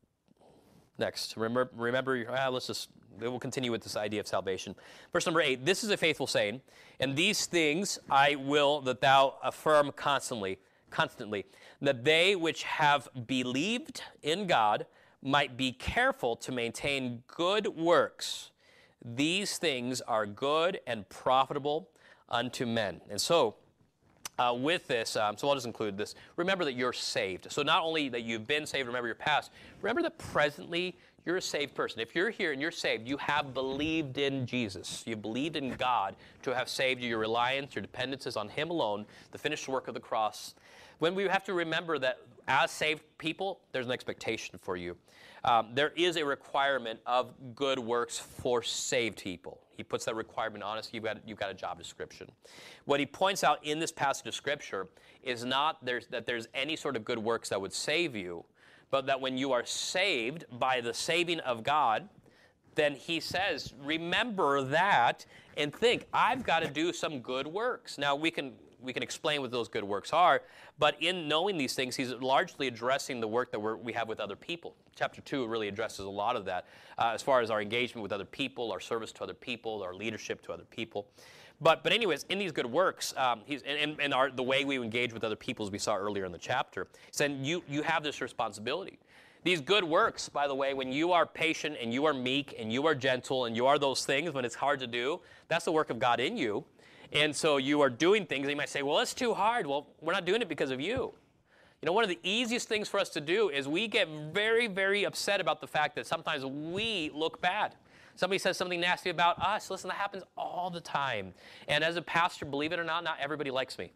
next, remember, remember ah, let's just, we'll continue with this idea of salvation. Verse number eight, this is a faithful saying, and these things I will that thou affirm constantly, constantly, that they which have believed in God might be careful to maintain good works. These things are good and profitable unto men. And so, Uh, with this, um, so I'll just include this. Remember that you're saved. So not only that you've been saved, remember your past, remember that presently you're a saved person. If you're here and you're saved, you have believed in Jesus. You believed in God to have saved you. Your reliance, your dependence is on Him alone, the finished work of the cross. When we have to remember that as saved people, there's an expectation for you. Um, there is a requirement of good works for saved people. He puts that requirement on us. You've got, you've got a job description. What he points out in this passage of Scripture is not there's, that there's any sort of good works that would save you, but that when you are saved by the saving of God, then he says, remember that and think, I've got to do some good works. Now, we can we can explain what those good works are, but in knowing these things, he's largely addressing the work that we're, we have with other people. Chapter two really addresses a lot of that, uh, as far as our engagement with other people, our service to other people, our leadership to other people. But but anyways, in these good works, um, he's and, and our, the way we engage with other people, as we saw earlier in the chapter, saying you you have this responsibility. These good works, by the way, when you are patient and you are meek and you are gentle and you are those things when it's hard to do, that's the work of God in you. And so you are doing things, and you might say, well, it's too hard. Well, we're not doing it because of you. You know, one of the easiest things for us to do is we get very, very upset about the fact that sometimes we look bad. Somebody says something nasty about us. Listen, that happens all the time. And as a pastor, believe it or not, not everybody likes me.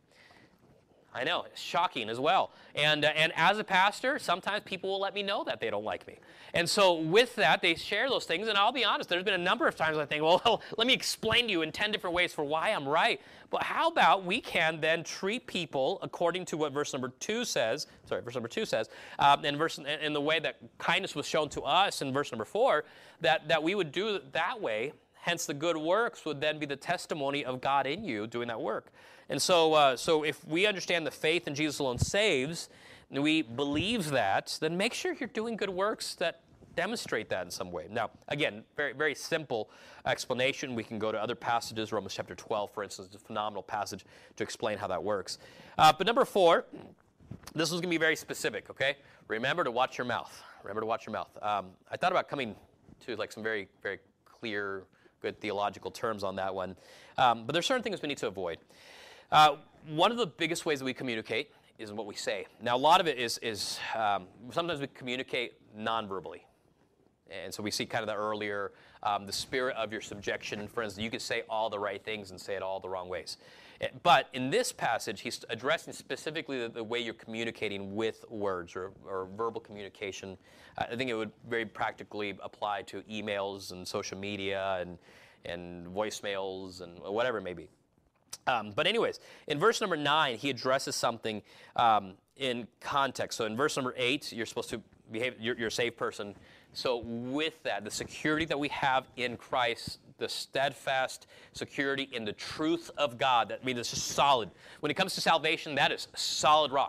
I know, it's shocking as well. And uh, and as a pastor, sometimes people will let me know that they don't like me. And so with that, they share those things. And I'll be honest, there's been a number of times I think, well, let me explain to you in ten different ways for why I'm right. But how about we can then treat people according to what verse number two says, sorry, verse number two says, um, and verse in the way that kindness was shown to us in verse number four, that, that we would do it that way. Hence, the good works would then be the testimony of God in you doing that work. And so, uh, so if we understand the faith in Jesus alone saves, and we believe that, then make sure you're doing good works that demonstrate that in some way. Now, again, very, very simple explanation. We can go to other passages. Romans chapter twelve, for instance, is a phenomenal passage to explain how that works. Uh, but number four, this is going to be very specific, okay? Remember to watch your mouth. Remember to watch your mouth. Um, I thought about coming to like some very, very clear, good theological terms on that one. Um, but there's certain things we need to avoid. Uh, one of the biggest ways that we communicate is in what we say. Now, a lot of it is, is um, sometimes we communicate non-verbally. And so we see kind of the earlier, um, the spirit of your subjection. For instance, you could say all the right things and say it all the wrong ways. But in this passage, he's addressing specifically the, the way you're communicating with words or, or verbal communication. I think it would very practically apply to emails and social media and, and voicemails and whatever it may be. Um, but anyways, in verse number nine, he addresses something um, in context. So in verse number eight, you're supposed to behave, you're, you're a saved person. So with that, the security that we have in Christ, the steadfast security in the truth of God, that means it's just solid. When it comes to salvation, that is solid rock.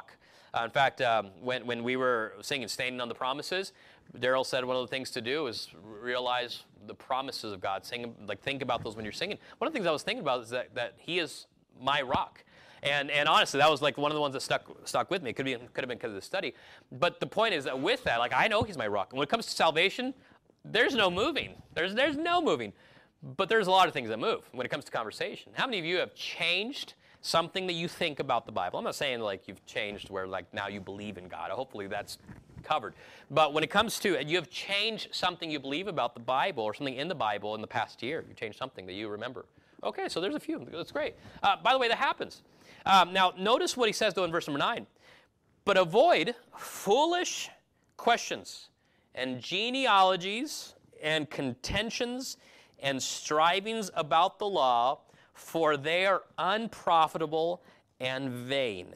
Uh, in fact, um, when, when we were singing Standing on the Promises, Daryl said one of the things to do is realize the promises of God. Sing, like think about those when you're singing. One of the things I was thinking about is that, that He is my rock. And and honestly, that was like one of the ones that stuck stuck with me. It could be could have been because of the study. But the point is that with that, like I know He's my rock. And when it comes to salvation, there's no moving. There's there's no moving. But there's a lot of things that move when it comes to conversation. How many of you have changed something that you think about the Bible? I'm not saying like you've changed where like now you believe in God. Hopefully that's covered. But when it comes to, you have changed something you believe about the Bible or something in the Bible in the past year. You changed something that you remember. Okay, so there's a few. That's great. Uh, by the way, that happens. Um, now, notice what he says, though, in verse number nine. But avoid foolish questions and genealogies and contentions and strivings about the law, for they are unprofitable and vain.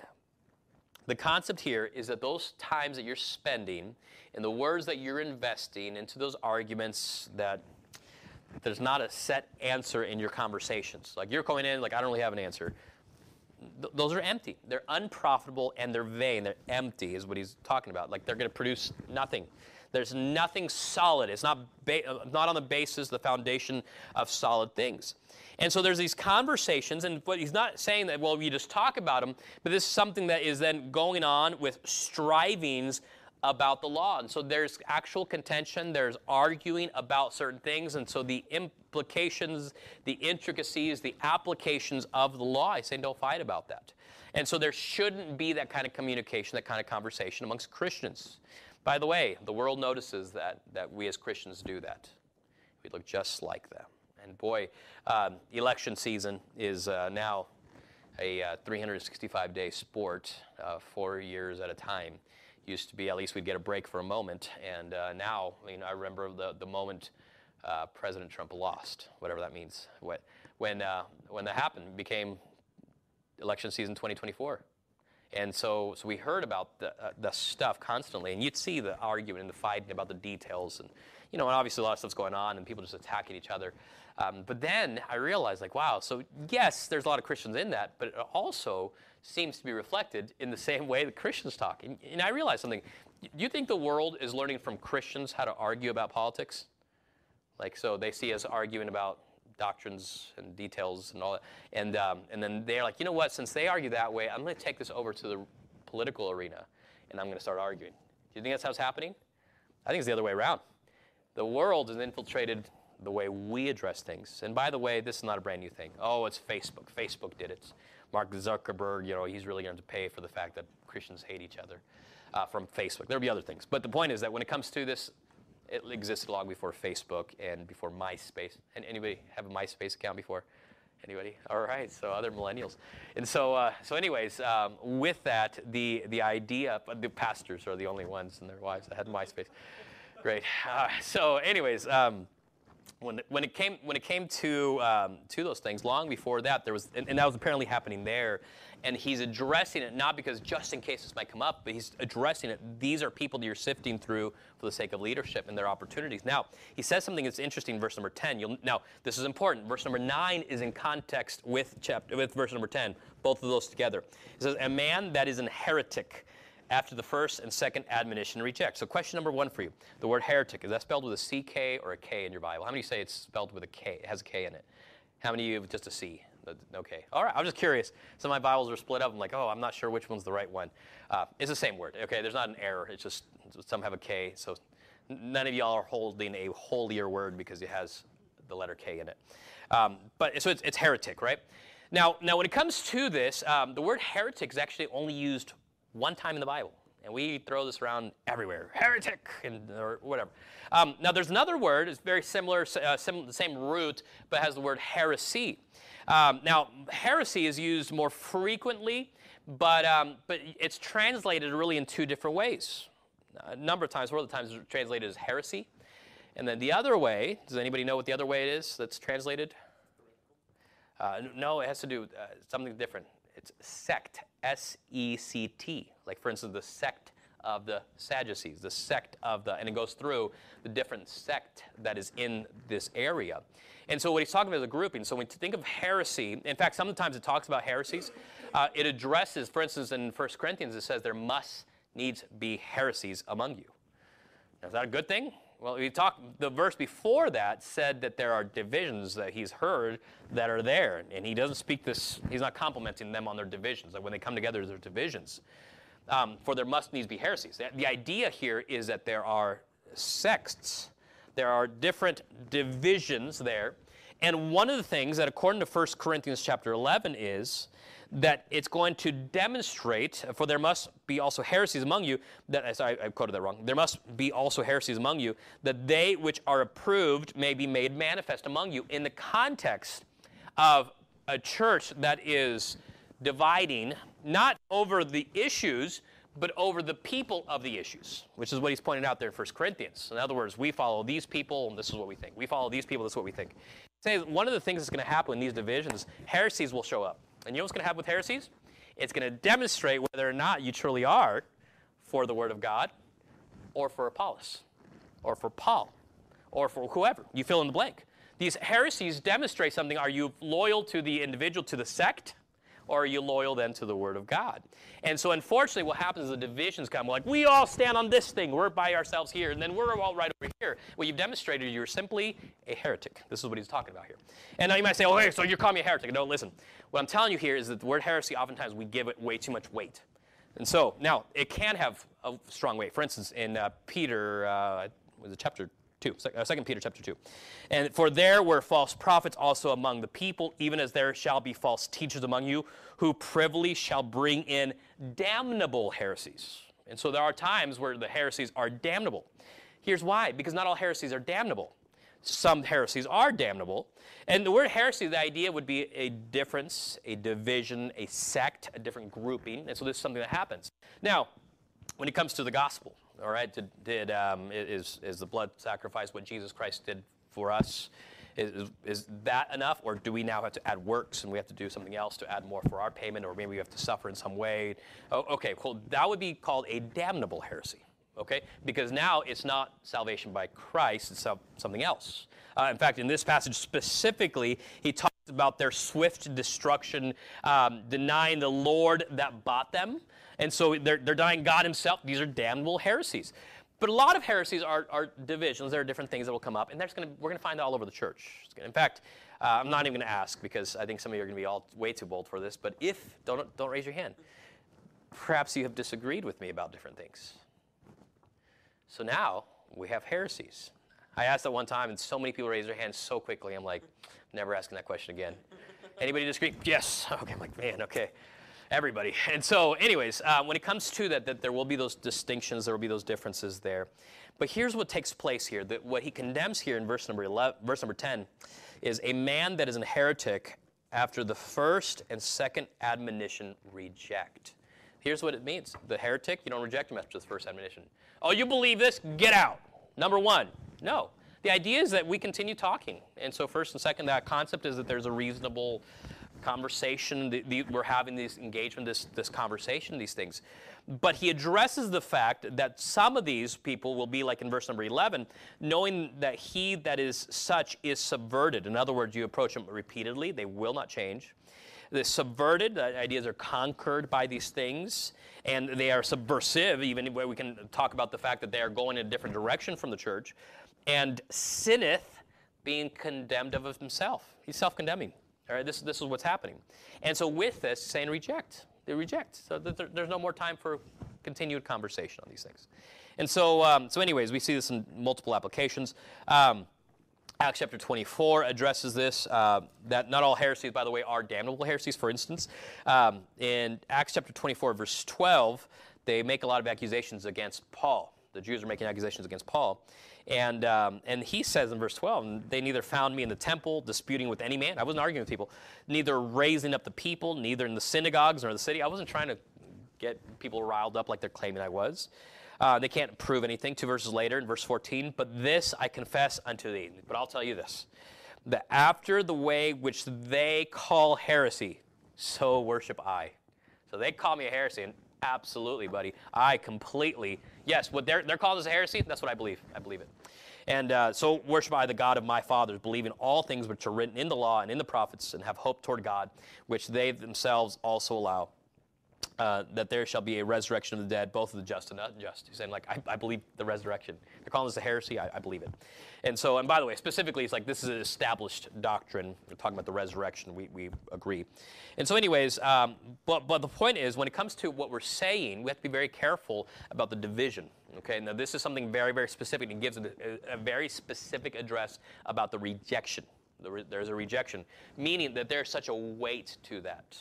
The concept here is that those times that you're spending and the words that you're investing into those arguments, that there's not a set answer in your conversations. Like you're going in, like I don't really have an answer. Th- those are empty. They're unprofitable and they're vain. They're empty is what he's talking about. Like they're going to produce nothing. There's nothing solid. It's not ba- not on the basis, the foundation of solid things. And so there's these conversations, and what he's not saying that, well, you just talk about them, but this is something that is then going on with strivings about the law. And so there's actual contention, there's arguing about certain things, and so the implications, the intricacies, the applications of the law, he's saying don't fight about that. And so there shouldn't be that kind of communication, that kind of conversation amongst Christians. By the way, the world notices that, that we as Christians do that. We look just like them. And boy, um, election season is uh, now a uh, three hundred sixty-five day sport, uh, four years at a time. Used to be at least we'd get a break for a moment, and uh, now, I mean, I remember the, the moment uh, President Trump lost, whatever that means. What, when, uh, when that happened, it became election season twenty twenty-four. And so, so we heard about the, uh, the stuff constantly, and you'd see the argument and the fighting about the details, and you know, and obviously a lot of stuff's going on, and people just attacking each other. Um, but then I realized, like, wow, so yes, there's a lot of Christians in that, but it also seems to be reflected in the same way that Christians talk. And, and I realized something. Do you think the world is learning from Christians how to argue about politics? Like, so they see us arguing about doctrines and details and all that. And, um, and then they're like, you know what, since they argue that way, I'm going to take this over to the political arena, and I'm going to start arguing. Do you think that's how it's happening? I think it's the other way around. The world has infiltrated the way we address things. And by the way, this is not a brand new thing. Oh, it's Facebook. Facebook did it. Mark Zuckerberg, you know, he's really going to pay for the fact that Christians hate each other uh, from Facebook. There'll be other things. But the point is that when it comes to this, it existed long before Facebook and before MySpace. And anybody have a MySpace account before? Anybody? All right, so other millennials. And so, uh, so anyways, um, with that, the, the idea, the pastors are the only ones and their wives that had MySpace. Great. Uh, so anyways, um, when, when it came when it came to um, to those things, long before that, there was, and, and that was apparently happening there, and he's addressing it not because just in case this might come up, but he's addressing it. These are people that you're sifting through for the sake of leadership and their opportunities. Now, he says something that's interesting in verse number ten. You'll, now, this is important. Verse number nine is in context with chapter with verse number ten, both of those together. It says, a man that is an heretic after the first and second admonition reject. So question number one for you. The word heretic, is that spelled with a C K or a K in your Bible? How many say it's spelled with a K, it has a K in it? How many of you have just a C? Okay. All right, I'm just curious. Some of my Bibles are split up. I'm like, oh, I'm not sure which one's the right one. Uh, it's the same word. Okay, there's not an error. It's just some have a K. So none of y'all are holding a holier word because it has the letter K in it. Um, but so it's, it's heretic, right? Now, now when it comes to this, um, the word heretic is actually only used one time in the Bible, and we throw this around everywhere, heretic, and, or whatever. Um, now, there's another word, it's very similar, uh, sim- the same root, but has the word heresy. Um, now, heresy is used more frequently, but, um, but it's translated really in two different ways. A number of times, one of the times it's translated as heresy, and then the other way, does anybody know what the other way it is that's translated? Uh, no, it has to do with uh, something different. It's sect, S E C T, like for instance, the sect of the Sadducees, the sect of the, and it goes through the different sect that is in this area. And so what he's talking about is a grouping. So when you think of heresy, in fact, sometimes it talks about heresies. Uh, it addresses, for instance, in First Corinthians, it says there must needs be heresies among you. Now, is that a good thing? Well, we talk, the verse before that said that there are divisions that he's heard that are there. And he doesn't speak this, he's not complimenting them on their divisions. Like when they come together, there's divisions. Um, for there must needs be heresies. The, the idea here is that there are sects. There are different divisions there. And one of the things that according to First Corinthians chapter eleven is that it's going to demonstrate, for there must be also heresies among you, that, sorry, I quoted that wrong, there must be also heresies among you, that they which are approved may be made manifest among you, in the context of a church that is dividing, not over the issues, but over the people of the issues, which is what he's pointed out there in First Corinthians. In other words, we follow these people, and this is what we think. We follow these people, this is what we think. Says one of the things that's going to happen in these divisions, heresies will show up. And you know what's going to happen with heresies? It's going to demonstrate whether or not you truly are for the Word of God, or for Apollos, or for Paul, or for whoever. You fill in the blank. These heresies demonstrate something. Are you loyal to the individual, to the sect, or are you loyal then to the Word of God? And so unfortunately what happens is the divisions come. We're like, we all stand on this thing. We're by ourselves here. And then we're all right over here. Well, you've demonstrated you're simply a heretic. This is what he's talking about here. And now you might say, oh, hey, so you're calling me a heretic. No, listen. What I'm telling you here is that the word heresy, oftentimes we give it way too much weight. And so, now, it can have a strong weight. For instance, in uh, Peter, uh, was it chapter two, Second Peter chapter two. And for there were false prophets also among the people, even as there shall be false teachers among you, who privily shall bring in damnable heresies. And so there are times where the heresies are damnable. Here's why. Because not all heresies are damnable. Some heresies are damnable. And the word heresy, the idea would be a difference, a division, a sect, a different grouping. And so this is something that happens. Now, when it comes to the gospel, all right, did, did um, is, is the blood sacrifice what Jesus Christ did for us? Is, is that enough, or do we now have to add works and we have to do something else to add more for our payment, or maybe we have to suffer in some way? Oh, okay, well, that would be called a damnable heresy, okay? Because now it's not salvation by Christ, it's something else. Uh, in fact, in this passage specifically, he talks about their swift destruction, um, denying the Lord that bought them. And so they're, they're denying God himself. These are damnable heresies. But a lot of heresies are, are divisions. There are different things that will come up, and there's gonna, we're going to find it all over the church. In fact, uh, I'm not even going to ask, because I think some of you are going to be all way too bold for this, but if, don't, don't raise your hand, perhaps you have disagreed with me about different things. So now we have heresies. I asked that one time, and so many people raised their hands so quickly, I'm like, never asking that question again. Anybody disagree? Yes. Okay, I'm like, man, okay. Everybody. And so anyways, uh, when it comes to that, that there will be those distinctions, there will be those differences there. But here's what takes place here. That what he condemns here in verse number eleven, verse number ten is a man that is a heretic after the first and second admonition reject. Here's what it means. The heretic, you don't reject him after the first admonition. Oh, you believe this? Get out. Number one, no. The idea is that we continue talking. And so first and second, that concept is that there's a reasonable conversation. The, the, we're having this engagement, this, this conversation, these things. But he addresses the fact that some of these people will be like in verse number eleven, knowing that he that is such is subverted. In other words, you approach them repeatedly. They will not change. They're subverted. The ideas are conquered by these things. And they are subversive, even where we can talk about the fact that they are going in a different direction from the church. And sinneth, being condemned of himself. He's self-condemning. All right, this, this is what's happening. And so with this, saying reject. They reject. So there, there's no more time for continued conversation on these things. And so, um, so anyways, we see this in multiple applications. Um, Acts chapter twenty-four addresses this, uh, that not all heresies, by the way, are damnable heresies. For instance, um, in Acts chapter twenty-four, verse twelve, they make a lot of accusations against Paul. The Jews are making accusations against Paul. And um, and he says in verse twelve, they neither found me in the temple disputing with any man. I wasn't arguing with people. Neither raising up the people, neither in the synagogues nor the city. I wasn't trying to get people riled up like they're claiming I was. Uh, they can't prove anything. Two verses later, in verse fourteen, but this I confess unto thee. But I'll tell you this, that after the way which they call heresy, so worship I. So they call me a heresy, and Absolutely, buddy. I completely, yes, what they're, they're calling this a heresy, that's what I believe. I believe it. And uh, so worship I the God of my fathers, believe in all things which are written in the law and in the prophets, and have hope toward God, which they themselves also allow, uh, that there shall be a resurrection of the dead, both of the just and unjust. He's saying, like, I, I believe the resurrection. They're calling this a heresy. I, I believe it. And so, and by the way, specifically, it's like this is an established doctrine. We're talking about the resurrection. We, we agree. And so anyways, um, but, but the point is, when it comes to what we're saying, we have to be very careful about the division. Okay, now this is something very, very specific, and gives a, a very specific address about the rejection. There's a rejection, meaning that there's such a weight to that.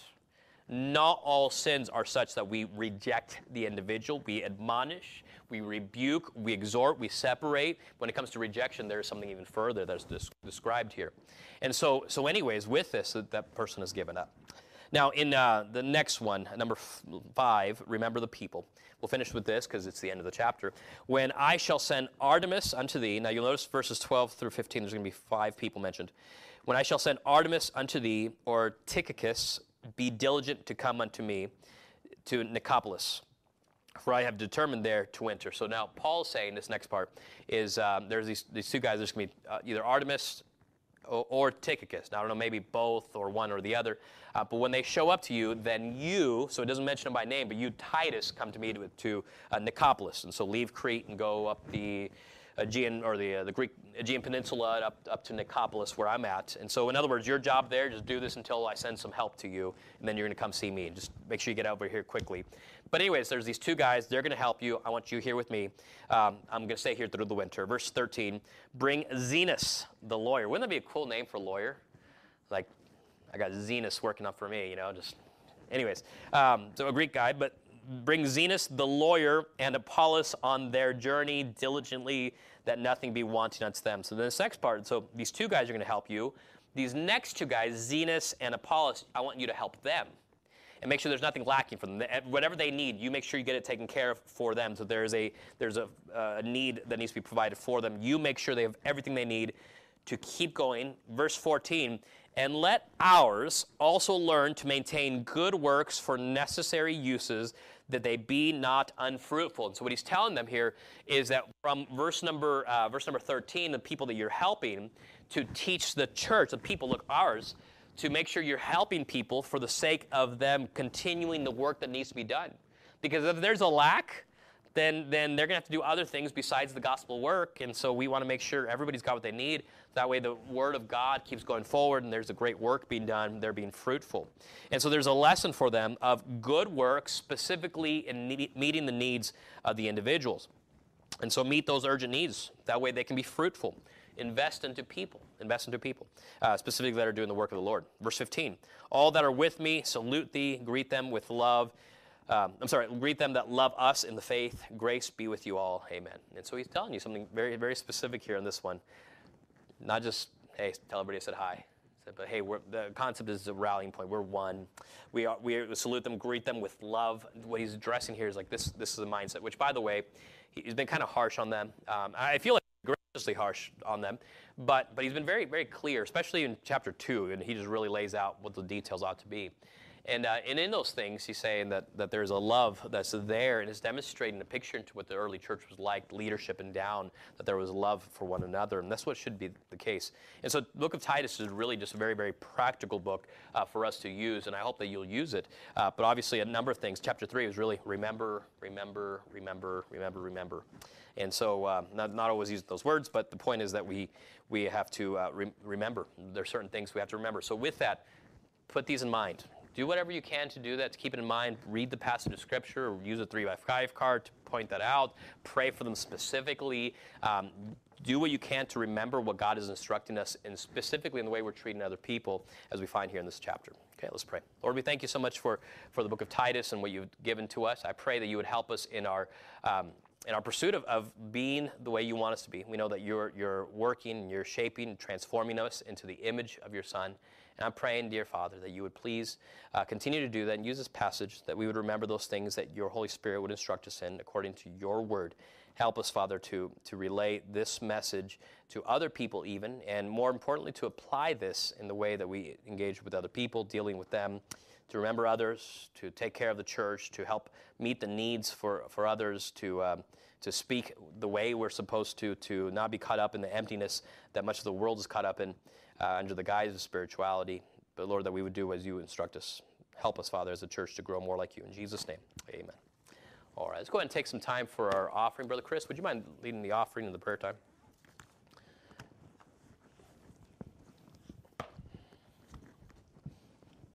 Not all sins are such that we reject the individual. We admonish, we rebuke, we exhort, we separate. When it comes to rejection, there's something even further that's des- described here. And so, so anyways, with this, that person is given up. Now, in uh, the next one, number f- five, remember the people. We'll finish with this because it's the end of the chapter. When I shall send Artemis unto thee, now you'll notice verses twelve through fifteen, there's going to be five people mentioned. When I shall send Artemis unto thee, or Tychicus, be diligent to come unto me to Nicopolis, for I have determined there to enter. So now Paul's saying, this next part, is um, there's these, these two guys, there's going to be uh, either Artemis or, or Tychicus. Now, I don't know, maybe both or one or the other. Uh, but when they show up to you, then you, so it doesn't mention them by name, but you, Titus, come to me to, to uh, Nicopolis. And so leave Crete and go up the Aegean, or the, uh, the Greek Aegean Peninsula up, up to Nicopolis, where I'm at. And so in other words, your job there, just do this until I send some help to you, and then you're going to come see me. And just make sure you get over here quickly. But anyways, there's these two guys. They're going to help you. I want you here with me. Um, I'm going to stay here through the winter. Verse thirteen, bring Zenos, the lawyer. Wouldn't that be a cool name for a lawyer? Like, I got Zenos working up for me, you know, just, anyways. Um, so a Greek guy, but bring Zenos, the lawyer, and Apollos on their journey diligently, that nothing be wanting unto them. So this next part, so these two guys are going to help you. These next two guys, Zenos and Apollos, I want you to help them and make sure there's nothing lacking for them. Whatever they need, you make sure you get it taken care of for them. So there's a there's a, uh, need that needs to be provided for them. You make sure they have everything they need to keep going. Verse fourteen, and let ours also learn to maintain good works for necessary uses, that they be not unfruitful. And so what he's telling them here is that from verse number uh, verse number thirteen, the people that you're helping to teach the church, the people, look, ours, to make sure you're helping people for the sake of them continuing the work that needs to be done. Because if there's a lack, then then they're going to have to do other things besides the gospel work. And so we want to make sure everybody's got what they need. That way the word of God keeps going forward, and there's a great work being done. They're being fruitful. And so there's a lesson for them of good work, specifically in need, meeting the needs of the individuals. And so meet those urgent needs. That way they can be fruitful. Invest into people. Invest into people, uh, specifically that are doing the work of the Lord. Verse fifteen, all that are with me, salute thee, greet them with love. Um, I'm sorry, greet them that love us in the faith. Grace be with you all. Amen. And so he's telling you something very, very specific here in this one. Not just, hey, tell everybody I said hi. But hey, we're, the concept is a rallying point. We're one. We are, we salute them, greet them with love. What he's addressing here is like this. This is a mindset. Which, by the way, he's been kind of harsh on them. Um, I feel like graciously harsh on them, but but he's been very, very clear, especially in chapter two, and he just really lays out what the details ought to be. And uh, and in those things, he's saying that, that there's a love that's there, and is demonstrating a picture into what the early church was like, leadership and down, that there was love for one another, and that's what should be the case. And so the book of Titus is really just a very, very practical book uh, for us to use, and I hope that you'll use it. Uh, but obviously a number of things. Chapter three is really remember, remember, remember, remember, remember. And so uh, not, not always use those words, but the point is that we, we have to uh, re- remember. There are certain things we have to remember. So with that, put these in mind. Do whatever you can to do that, to keep it in mind. Read the passage of Scripture, or use a three by five card to point that out. Pray for them specifically. Um, do what you can to remember what God is instructing us, and specifically in the way we're treating other people, as we find here in this chapter. Okay, let's pray. Lord, we thank you so much for, for the book of Titus and what you've given to us. I pray that you would help us in our um, in our pursuit of, of being the way you want us to be. We know that you're you're working, and you're shaping, and transforming us into the image of your Son. And I'm praying, dear Father, that you would please uh, continue to do that and use this passage, that we would remember those things that your Holy Spirit would instruct us in according to your word. Help us, Father, to, to relay this message to other people even, and more importantly, to apply this in the way that we engage with other people, dealing with them, to remember others, to take care of the church, to help meet the needs for, for others, to, um, to speak the way we're supposed to, to not be caught up in the emptiness that much of the world is caught up in uh, under the guise of spirituality. But Lord, that we would do as you instruct us. Help us, Father, as a church to grow more like you. In Jesus' name, amen. All right, let's go ahead and take some time for our offering. Brother Chris, would you mind leading the offering and the prayer time?